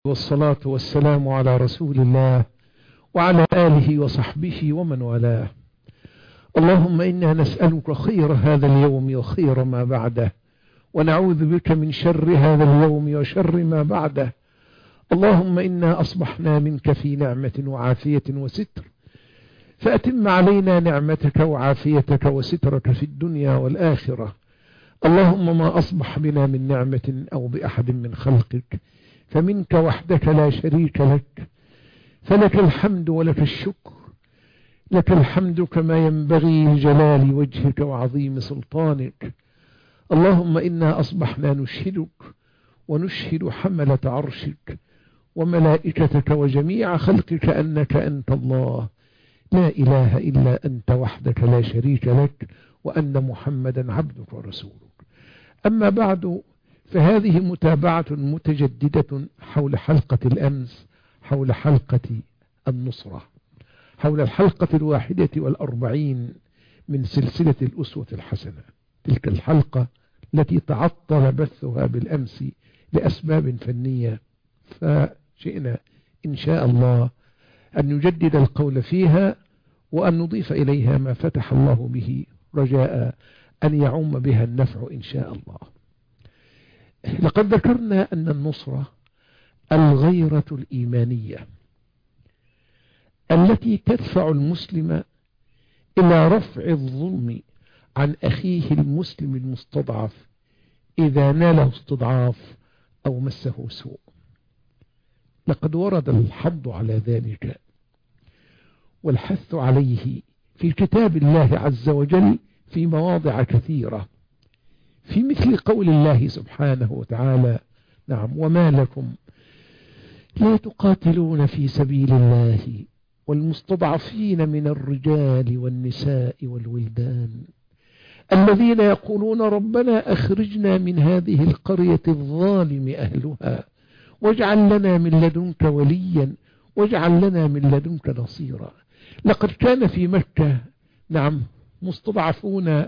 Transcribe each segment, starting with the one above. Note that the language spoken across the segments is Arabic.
والصلاة والسلام على رسول الله وعلى آله وصحبه ومن والاه. اللهم إنا نسألك خير هذا اليوم وخير ما بعده، ونعوذ بك من شر هذا اليوم وشر ما بعده. اللهم إنا أصبحنا منك في نعمة وعافية وستر، فأتم علينا نعمتك وعافيتك وسترك في الدنيا والآخرة. اللهم ما أصبح بنا من نعمة أو بأحد من خلقك فمنك وحدك لا شريك لك، فلك الحمد ولك الشكر. لك الحمد كما ينبغي لجلال وجهك وعظيم سلطانك. اللهم إنا أصبحنا نشهدك ونشهد حملة عرشك وملائكتك وجميع خلقك أنك أنت الله لا إله إلا أنت وحدك لا شريك لك، وأن محمدا عبدك ورسولك. أما بعد، فهذه متابعة متجددة حول حلقة الأمس، حول حلقة النصرة، حول الحلقة 41 من سلسلة الأسوة الحسنة. تلك الحلقة التي تعطل بثها بالأمس لأسباب فنية، فشئنا إن شاء الله أن نجدد القول فيها وأن نضيف إليها ما فتح الله به، رجاء أن يعم بها النفع إن شاء الله. لقد ذكرنا أن النصرة الغيرة الإيمانية التي تدفع المسلم إلى رفع الظلم عن أخيه المسلم المستضعف إذا ناله استضعاف أو مسه سوء. لقد ورد الحض على ذلك والحث عليه في كتاب الله عز وجل في مواضع كثيرة، في مثل قول الله سبحانه وتعالى: نعم، وما لكم لا تقاتلون في سبيل الله والمستضعفين من الرجال والنساء والولدان الذين يقولون ربنا أخرجنا من هذه القرية الظالم أهلها واجعل لنا من لدنك وليا واجعل لنا من لدنك نصيرا. لقد كان في مكة نعم مستضعفون،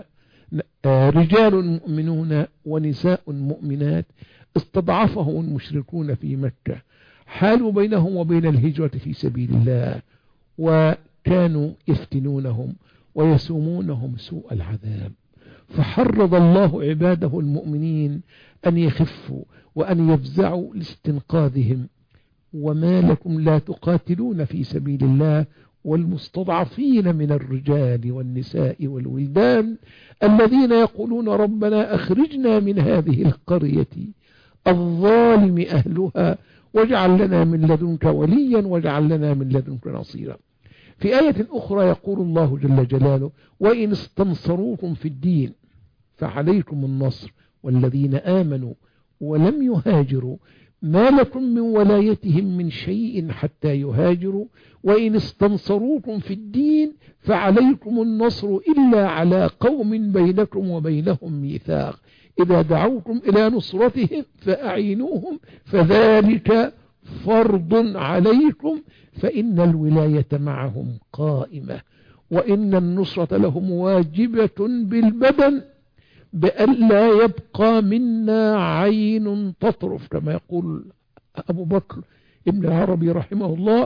رجال مؤمنون ونساء مؤمنات استضعفهم المشركون في مكة، حالوا بينهم وبين الهجرة في سبيل الله، وكانوا يفتنونهم ويسومونهم سوء العذاب. فحرض الله عباده المؤمنين أن يخفوا وأن يفزعوا لاستنقاذهم. وما لكم لا تقاتلون في سبيل الله والمستضعفين من الرجال والنساء والولدان الذين يقولون ربنا أخرجنا من هذه القرية الظالم أهلها واجعل لنا من لدنك وليا واجعل لنا من لدنك نصيرا. في آية أخرى يقول الله جل جلاله: وإن استنصروكم في الدين فعليكم النصر والذين آمنوا ولم يهاجروا ما لكم من ولايتهم من شيء حتى يهاجروا وإن استنصروكم في الدين فعليكم النصر إلا على قوم بينكم وبينهم ميثاق إذا دعوكم إلى نصرتهم فأعينوهم فذلك فرض عليكم فإن الولاية معهم قائمة وإن النصرة لهم واجبة بالبدن بأن لا يبقى منا عين تطرف، كما يقول أبو بكر ابن العربي رحمه الله،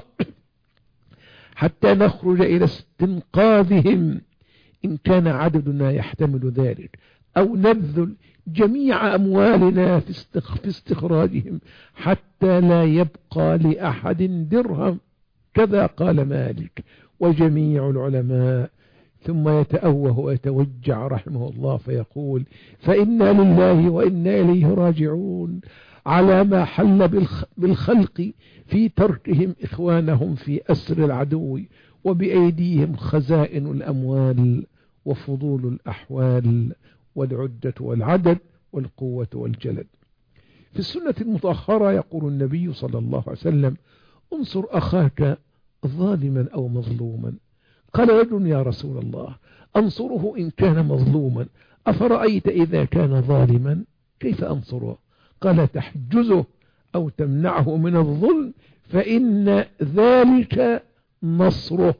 حتى نخرج إلى استنقاذهم إن كان عددنا يحتمل ذلك، أو نبذل جميع أموالنا في استخراجهم حتى لا يبقى لأحد درهم. كذا قال مالك وجميع العلماء. ثم يتأوه ويتوجع رحمه الله فيقول: فإنا لله وإنا إليه راجعون على ما حل بالخلق في تركهم إخوانهم في أسر العدو وبأيديهم خزائن الأموال وفضول الأحوال والعدة والعدد والقوة والجلد. في السنة المطهرة يقول النبي صلى الله عليه وسلم: انصر أخاك ظالما أو مظلوما. قال رجل: يا رسول الله، أنصره إن كان مظلوما، أفرأيت إذا كان ظالما كيف أنصره؟ قال: تحجزه أو تمنعه من الظلم فإن ذلك نصره.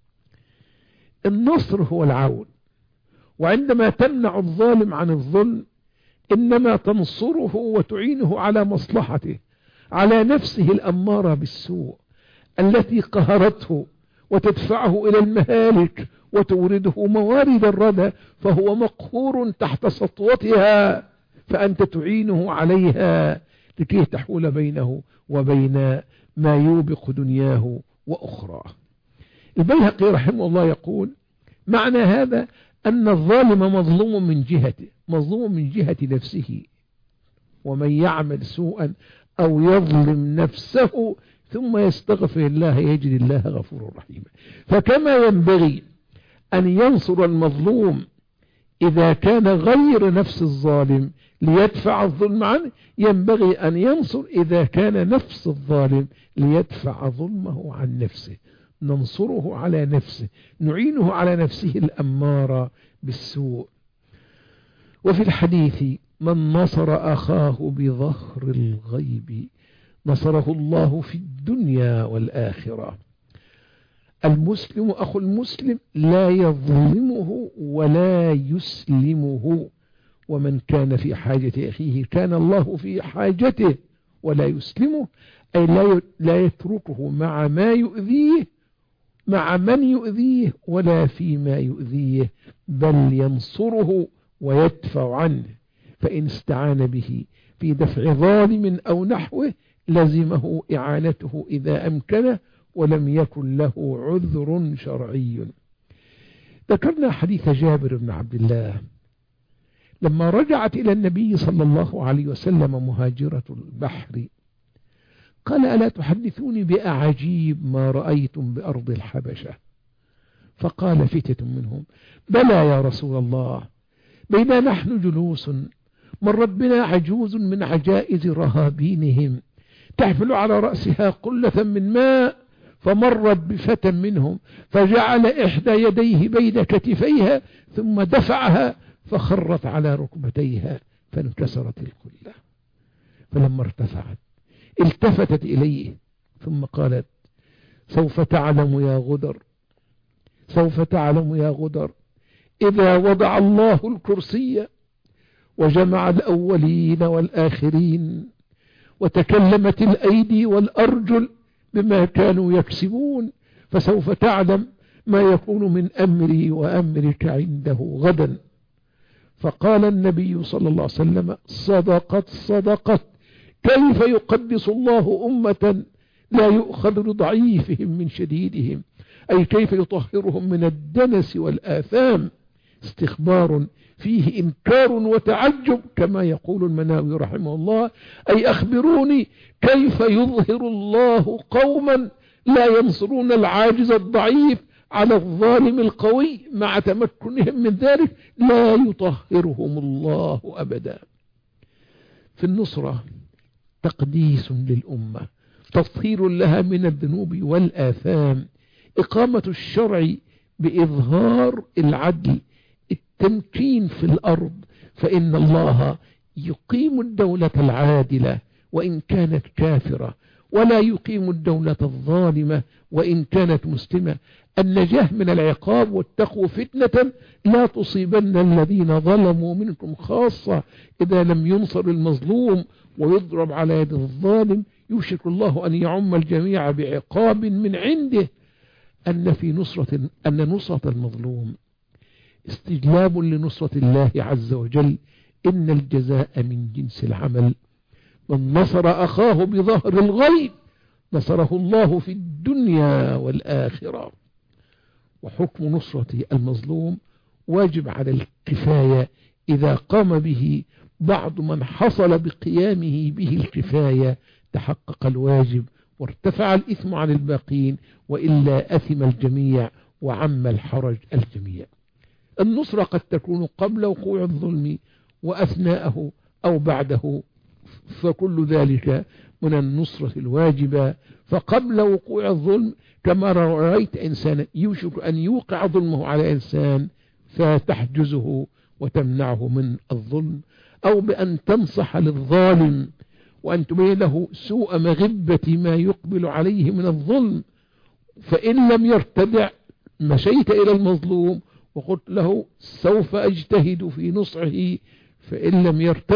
النصر هو العون، وعندما تمنع الظالم عن الظلم إنما تنصره وتعينه على مصلحته. على نفسه الأمارة بالسوء التي قهرته وتدفعه إلى المهالك وتورده موارد الردى، فهو مقهور تحت سطوتها، فأنت تعينه عليها لكي تحول بينه وبين ما يوبق دنياه وأخراه. البيهقي رحمه الله يقول: معنى هذا أن الظالم مظلوم من جهة نفسه، ومن يعمل سوءا أو يظلم نفسه ثم يستغفر الله يجد الله غفور رحيما. فكما ينبغي أن ينصر المظلوم إذا كان غير نفس الظالم ليدفع الظلم عنه، ينبغي أن ينصر إذا كان نفس الظالم ليدفع ظلمه عن نفسه. ننصره على نفسه، نعينه على نفسه الأمارة بالسوء. وفي الحديث: من نصر أخاه بظهر الغيب نصره الله في الدنيا والآخرة. المسلم أخو المسلم لا يظلمه ولا يسلمه، ومن كان في حاجة أخيه كان الله في حاجته ولا يسلمه، أي لا يتركه مع من يؤذيه ولا فيما يؤذيه، بل ينصره ويدفع عنه. فإن استعان به في دفع ظالم أو نحوه لزمه إعانته إذا أمكنه، ولم يكن له عذر شرعي. ذكرنا حديث جابر بن عبد الله لما رجعت إلى النبي صلى الله عليه وسلم مهاجرة البحر، قال: ألا تحدثوني بأعجيب ما رأيتم بأرض الحبشة؟ فقال فتية منهم: بلى يا رسول الله، بينما نحن جلوس مرت بنا عجوز من عجائز رهابينهم تحمل على رأسها قلة من ماء، فمرت بفتى منهم فجعل إحدى يديه بين كتفيها ثم دفعها فخرت على ركبتيها فانكسرت القلة. فلما ارتفعت التفتت إليه ثم قالت: سوف تعلم يا غدر إذا وضع الله الكرسي وجمع الأولين والآخرين وتكلمت الأيدي والأرجل بما كانوا يكسبون، فسوف تعلم ما يكون من أمري وأمرك عنده غدا. فقال النبي صلى الله عليه وسلم: صدقت، كيف يقدس الله أمة لا يؤخذ لضعيفهم من شديدهم، أي كيف يطهرهم من الدنس والآثام. استخبار فيه إنكار وتعجب كما يقول المناوي رحمه الله، أي أخبروني كيف يظهر الله قوما لا ينصرون العاجز الضعيف على الظالم القوي مع تمكنهم من ذلك، لا يطهرهم الله أبدا. في النصرة تقديس للأمة، تطهير لها من الذنوب والآثام، إقامة الشرع بإظهار العدل، التمكين في الأرض، فإن الله يقيم الدولة العادلة وإن كانت كافرة، ولا يقيم الدولة الظالمة وإن كانت مسلمة. النجاة من العقاب واتقوا فتنة لا تصيبن الذين ظلموا منكم خاصة. إذا لم ينصر المظلوم ويضرب على يد الظالم يوشك الله أن يعم الجميع بعقاب من عنده. أن نصرة المظلوم استجلاب لنصرة الله عز وجل، إن الجزاء من جنس العمل. من نصر أخاه بظهر الغيب نصره الله في الدنيا والآخرة. وحكم نصرة المظلوم واجب على الكفاية إذا قام به بعض من حصل بقيامه به الكفاية تحقق الواجب وارتفع الإثم عن الباقين، وإلا أثم الجميع وعم الحرج الجميع. النصرة قد تكون قبل وقوع الظلم وأثناءه أو بعده، فكل ذلك من النصرة الواجبة. فقبل وقوع الظلم كما رأيت إنسانا يوشك أن يوقع ظلمه على إنسان فتحجزه وتمنعه من الظلم، أو بأن تنصح للظالم وأن تبين له سوء مغبة ما يقبل عليه من الظلم، فإن لم يرتدع مشيت إلى المظلوم وقلت له سوف أجتهد في نصحه، فإن لم يرتدع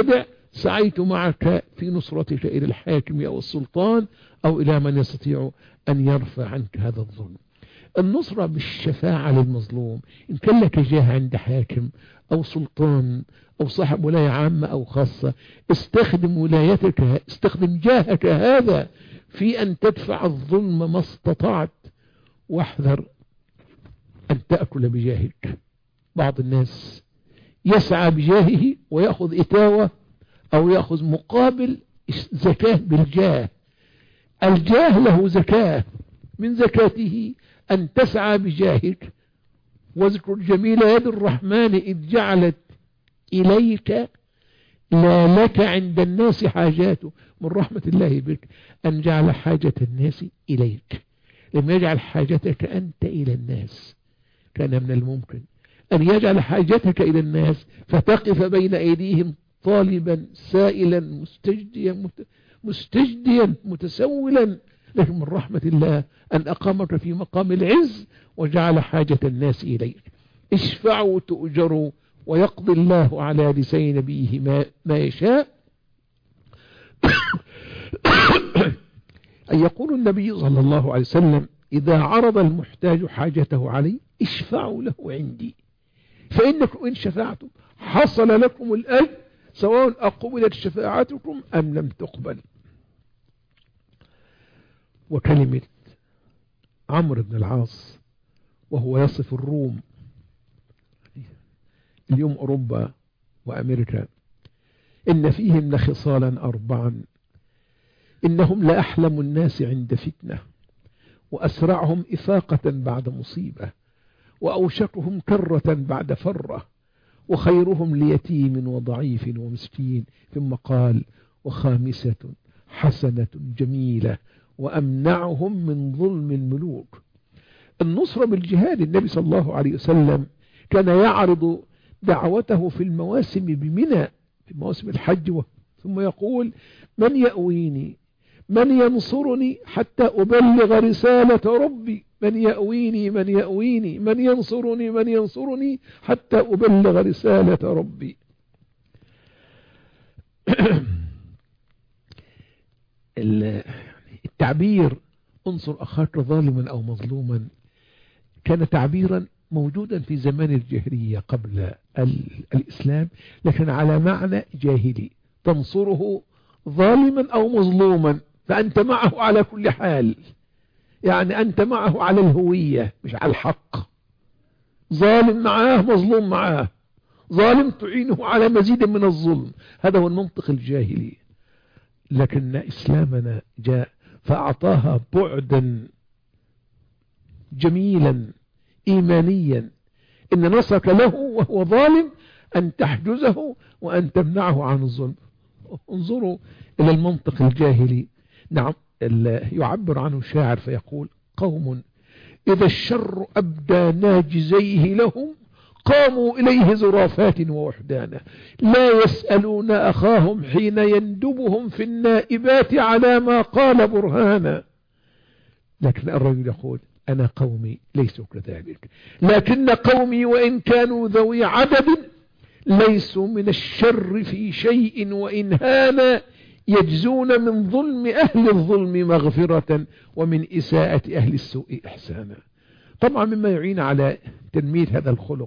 سعيت معك في نصرتك إلى الحاكم أو السلطان أو إلى من يستطيع أن يرفع عنك هذا الظلم. النصرة بالشفاعة للمظلوم، إن كان لك جاه عند حاكم أو سلطان أو صاحب ولاية عامة أو خاصة، استخدم ولايتك، استخدم جاهك هذا في أن تدفع الظلم ما استطعت، واحذر أن تأكل بجاهك. بعض الناس يسعى بجاهه ويأخذ إتاوة أو يأخذ مقابل زكاة بالجاه. الجاه له زكاة، من زكاته أن تسعى بجاهك. واذكر جميل يد الرحمن إذ جعلت إليك لا لك عند الناس حاجاته. من رحمة الله بك أن جعل حاجة الناس إليك، لم يجعل حاجتك أنت إلى الناس. كان من الممكن أن يجعل حاجتك إلى الناس فتقف بين أيديهم طالبا سائلا مستجديا متسولا، لكن من رحمة الله أن أقامك في مقام العز وجعل حاجة الناس إليك. اشفعوا تؤجروا ويقضي الله على لسان نبيه ما يشاء. أن يقول النبي صلى الله عليه وسلم إذا عرض المحتاج حاجته علي اشفعوا له عندي، فإنكم إن شفعتم حصل لكم الأجر سواء أقبلت شفاعتكم أم لم تقبل. وكلمة عمرو بن العاص وهو يصف الروم، اليوم أوروبا وأمريكا، إن فيهم لخصالا أربعا: إنهم لأحلم الناس عند فتنة، وأسرعهم إفاقة بعد مصيبة، وأوشكهم كرة بعد فرة، وخيرهم ليتيم وضعيف ومسكين. ثم قال: وخامسة حسنة جميلة، وأمنعهم من ظلم الملوك. النصرة بالجهاد، النبي صلى الله عليه وسلم كان يعرض دعوته في المواسم بمنى، في مواسم الحج، ثم يقول: من يأويني، من ينصرني حتى أبلغ رسالة ربي، من يأويني من يأويني، من ينصرني من ينصرني حتى أبلغ رسالة ربي. التعبير انصر أخاك ظالما أو مظلوما كان تعبيرا موجودا في زمان الجاهلية قبل الإسلام، لكن على معنى جاهلي: تنصره ظالما أو مظلوما، فأنت معه على كل حال، يعني أنت معه على الهوية مش على الحق. ظالم معاه، مظلوم معاه، ظالم تعينه على مزيد من الظلم. هذا هو المنطق الجاهلي، لكن إسلامنا جاء فأعطاها بعدا جميلا إيمانيا: إن نصرك له وهو ظالم أن تحجزه وأن تمنعه عن الظلم. انظروا إلى المنطق الجاهلي. نعم، يعبر عنه الشاعر فيقول: قوم إذا الشر أبدى ناجزيه لهم قاموا إليه زرافات ووحدانا، لا يسألون أخاهم حين يندبهم في النائبات على ما قال برهانا. لكن الرجل يقول: أنا قومي ليسوا كذلك، لكن قومي وإن كانوا ذوي عدد ليسوا من الشر في شيء، وإن هانا يجزون من ظلم أهل الظلم مغفرة، ومن إساءة أهل السوء إحسانا. طبعا مما يعين على تنمية هذا الخلق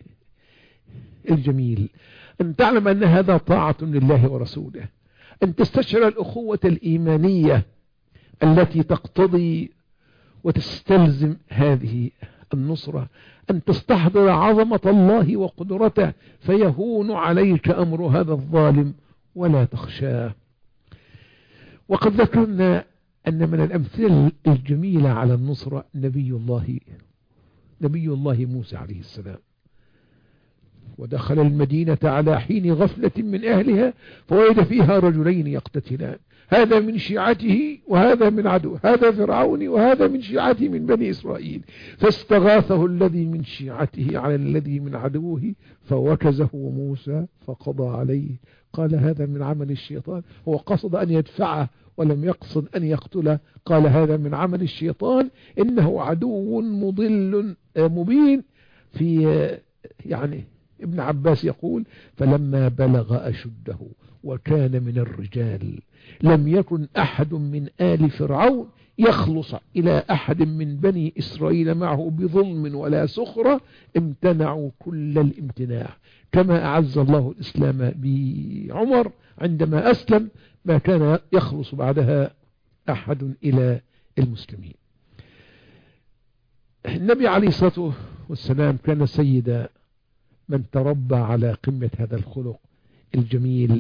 الجميل أن تعلم أن هذا طاعة لله ورسوله، أن تستشعر الأخوة الإيمانية التي تقتضي وتستلزم هذه النصرة، أن تستحضر عظمة الله وقدرته فيهون عليك أمر هذا الظالم ولا تخشاه. وقد ذكرنا أن من الأمثلة الجميلة على النصرة نبي الله موسى عليه السلام. ودخل المدينة على حين غفلة من أهلها فوجد فيها رجلين يقتتلان، هذا من شيعته وهذا من عدو، هذا فرعون وهذا من شيعته من بني إسرائيل، فاستغاثه الذي من شيعته على الذي من عدوه فوكزه موسى فقضى عليه. قال: هذا من عمل الشيطان. هو قصد أن يدفعه ولم يقصد أن يقتله. قال: هذا من عمل الشيطان، إنه عدو مضل مبين. في يعني ابن عباس يقول فلما بلغ أشده وكان من الرجال لم يكن أحد من آل فرعون يخلص إلى أحد من بني إسرائيل معه بظلم ولا سخرة، امتنعوا كل الامتناع. كما أعز الله الإسلام بعمر عندما أسلم ما كان يخلص بعدها أحد إلى المسلمين. النبي عليه الصلاة والسلام كان سيد من تربى على قمة هذا الخلق الجميل.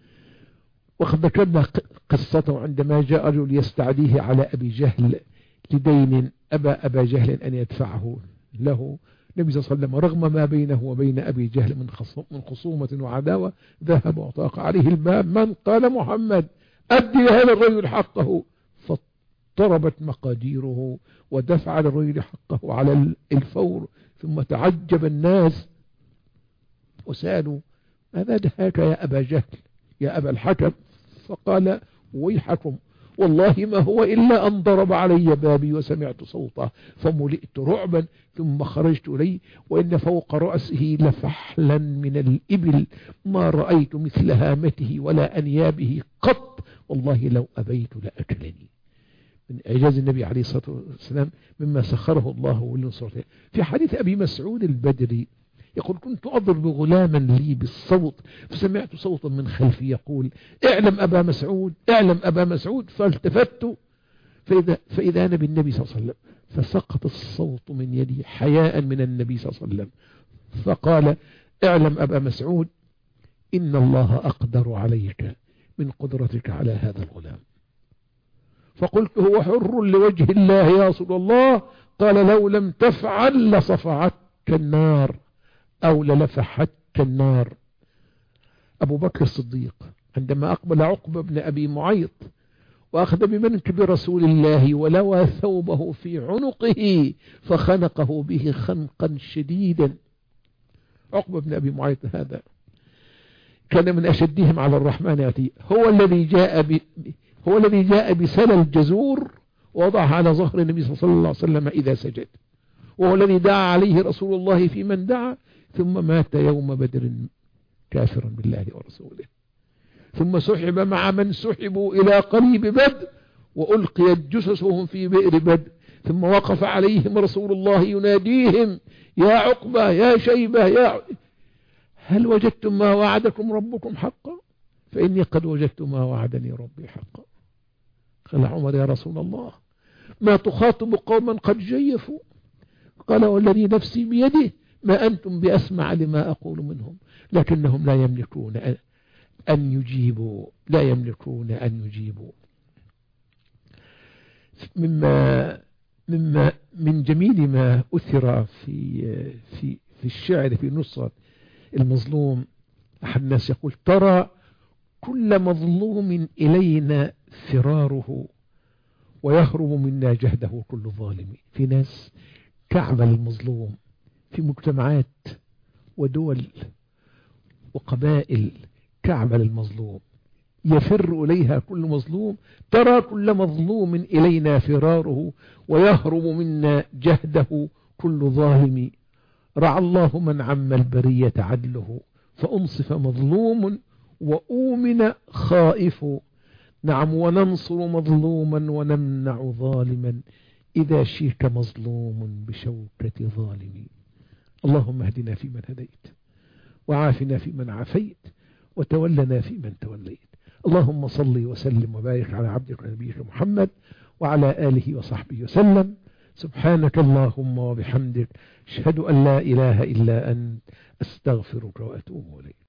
وقد ذكرنا قصته عندما جاء رجل يستعديه على أبي جهل لدين أبى أبا جهل أن يدفعه له. النبي صلى الله عليه وسلم رغم ما بينه وبين أبي جهل من خصومة وعداوة ذهب وطاق عليه الباب. من؟ قال محمد. أدي هذا الرجل حقه. فاضطربت مقاديره ودفع الرجل حقه على الفور. ثم تعجب الناس وسألوا ماذا دهاك يا أبا جهل يا أبا الحكم؟ فقال ويحكم والله ما هو إلا أن ضرب علي بابي وسمعت صوته فملئت رعبا ثم خرجت إليه وإن فوق رأسه لفحلا من الإبل ما رأيت مثل هامته ولا أنيابه قط والله لو أبيت لأكلني. من إعجاز النبي عليه الصلاة والسلام مما سخره الله لنصرته. في حديث أبي مسعود البدري يقول كنت أضرب غلاما لي بالصوت فسمعت صوتا من خلفي يقول اعلم أبا مسعود اعلم أبا مسعود. فالتفت فإذا أنا بالنبي صلى الله عليه وسلم فسقط الصوت من يدي حياء من النبي صلى الله عليه وسلم. فقال اعلم أبا مسعود إن الله أقدر عليك من قدرتك على هذا الغلام. فقلت هو حر لوجه الله يا رسول الله. قال لو لم تفعل لصفعتك النار أو للفحتك النار. أبو بكر الصديق عندما أقبل عقبة بن أبي معيط وأخذ بمنكب رسول الله ولوى ثوبه في عنقه فخنقه به خنقا شديدا. عقبة بن أبي معيط هذا كان من أشدهم على الرحمن يأتي. هو الذي جاء بسل الجزور ووضعها على ظهر النبي صلى الله عليه وسلم إذا سجد. وهو الذي دعا عليه رسول الله في من دعا ثم مات يوم بدر كافرا بالله ورسوله. ثم سحب مع من سحبوا إلى قريب بدر وألقيت جثثهم في بئر بدر. ثم وقف عليهم رسول الله يناديهم يا عقبة يا شيبة هل وجدتم ما وعدكم ربكم حقا؟ فإني قد وجدت ما وعدني ربي حقا. قال عمر يا رسول الله ما تخاطب قوما قد جيفوا؟ قال والذي نفسي بيده ما أنتم بأسمع لما أقول منهم لكنهم لا يملكون أن يجيبوا من جميل ما أثر في الشعر في نصرة المظلوم. أحد الناس يقول ترى كل مظلوم إلينا فراره ويهرب منا جهده كل ظالم. في ناس كعب المظلوم في مجتمعات ودول وقبائل كعب المظلوم يفر إليها كل مظلوم. ترى كل مظلوم إلينا فراره ويهرب منا جهده كل ظالم. رعى الله من عم البرية عدله فأنصف مظلوم وأؤمن خائف. نعم وننصر مظلوما ونمنع ظالما إذا شيك مظلوم بشوكة ظالم. اللهم اهدنا فيمن هديت وعافنا فيمن عافيت وتولنا فيمن توليت. اللهم صل وسلم وبارك على عبدك ونبيك محمد وعلى آله وصحبه وسلم. سبحانك اللهم وبحمدك أشهد أن لا إله إلا أنت أستغفرك وأتوب إليك.